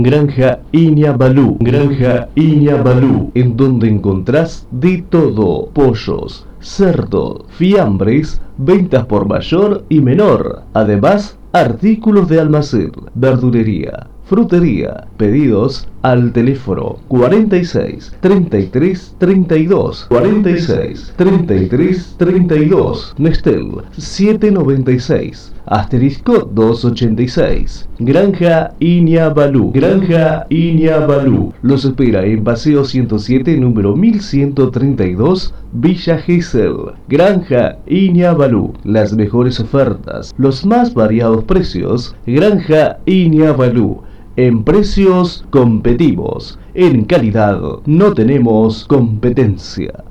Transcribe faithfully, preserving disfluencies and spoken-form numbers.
Granja Iña Balú, Granja Iña Balú, en donde encontrás de todo: pollos, cerdos, fiambres, ventas por mayor y menor. Además, artículos de almacén, verdulería, frutería. Pedidos al teléfono cuarenta y seis, treinta y tres, treinta y dos, cuarenta y seis, treinta y tres, treinta y dos, Nestel setecientos noventa y seis, asterisco doscientos ochenta y seis. Granja Iña Balú, Granja Iña Balú los espera en Paseo ciento siete, número mil ciento treinta y dos, Villa Gesell. Granja Iña Balú, las mejores ofertas, los más variados precios. Granja Iña Balú, en precios competimos, en calidad no tenemos competencia.